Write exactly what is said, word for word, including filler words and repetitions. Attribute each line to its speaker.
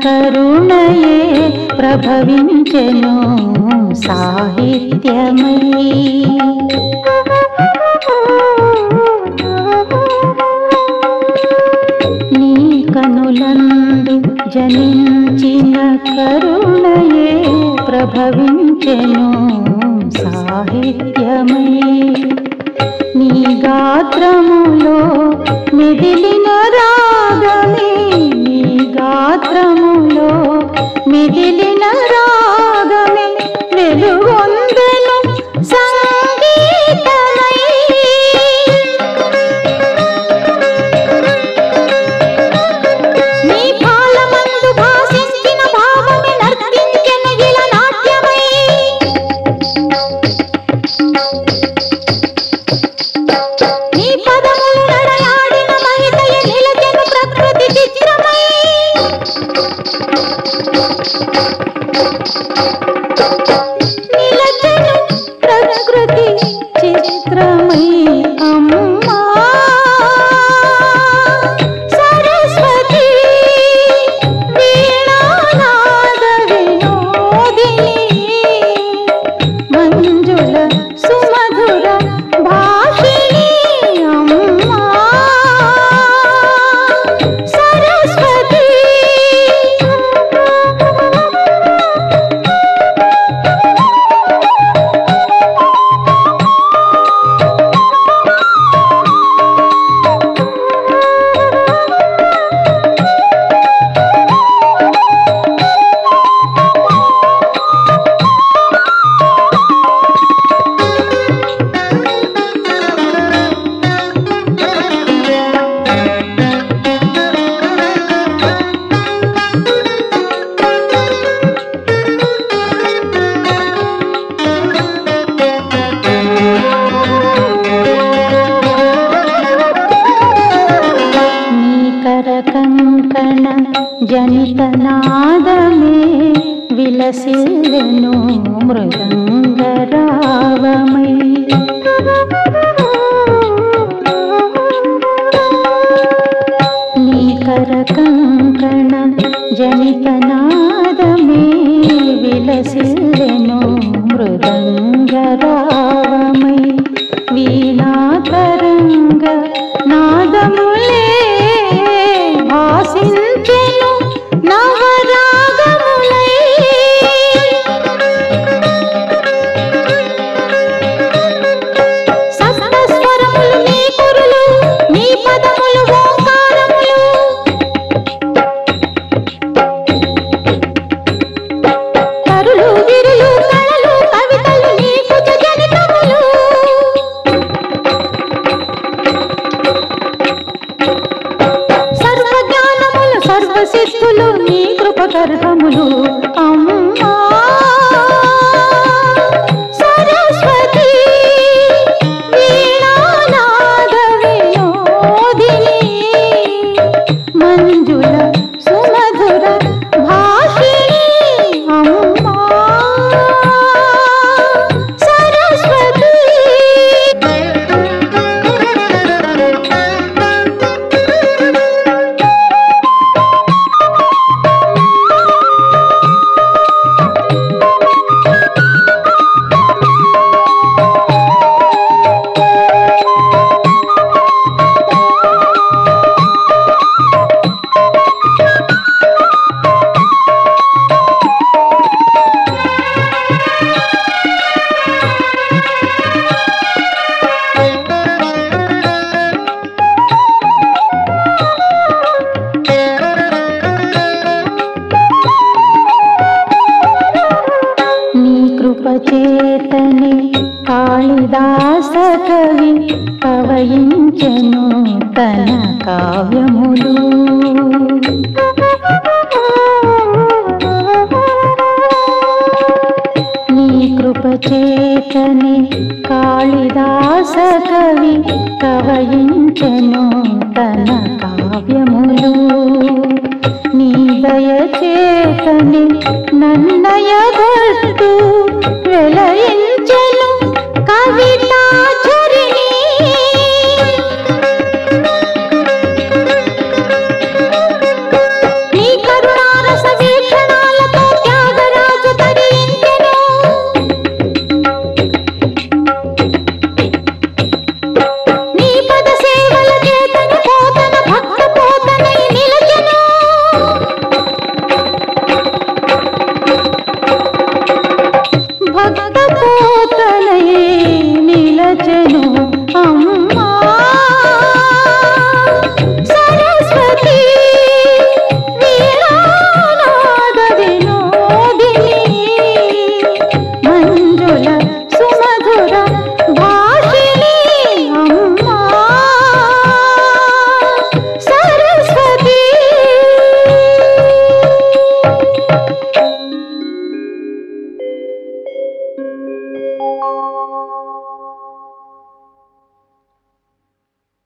Speaker 1: కరుణయే ప్రభవించెను సాహిత్యమై. నీ కనులందు జనించిన కరుణయే ప్రభవించెను సాహిత్యమై. నీ గాత్రములో మెదిలిన రాగమే, నీ గాత్రములో మెదిలిన రాగమే వెలుగొందెను సంగీతమై. నీ పాలమందు భాసించిన భావమే నర్తించెను ఇలా నాట్యమై. నీ పదములు నడయాడిన మహితయ నిలచెను ప్రకృతి చిత్రమై. నిలచెను ప్రకృతి చిత్రమై అమ్మా సరస్వతి వీణానాద వినోదిని మంజుల సుమధుర భాషిణి అమ్మా సరస్వతి. కంకణ జనితనాదమే విలసిల్లెను మృదంగరావమై. నీ కర కంకణ జనితనాదమే విలసిల్లెను మృదంగరావమై. వీణాతరంగ నాదములే భాసించెను నవరాగములై. సప్తస్వరములు నీ కురులు, నీ పదములు ఓంకారములు. కరులు గిరులు కళలు కవితలు నీ కుజ జనితములు. సర్వసిద్ధులు నీ కృపగర్భములు అమ్మా సరస్వతి వీణానాద వినోదిని మంజుల సుమధుర భాషిణి అమ్మా సరస్వతి. కృపచేతనే కాళిదాస కవి కవయించెను తన కావ్యములు. నీ కృపచేతనే కాళిదాస కవి కవయించెను తన కావ్యములు. నీ దయచేతనే నన్నయ భక్తు వెలయిన్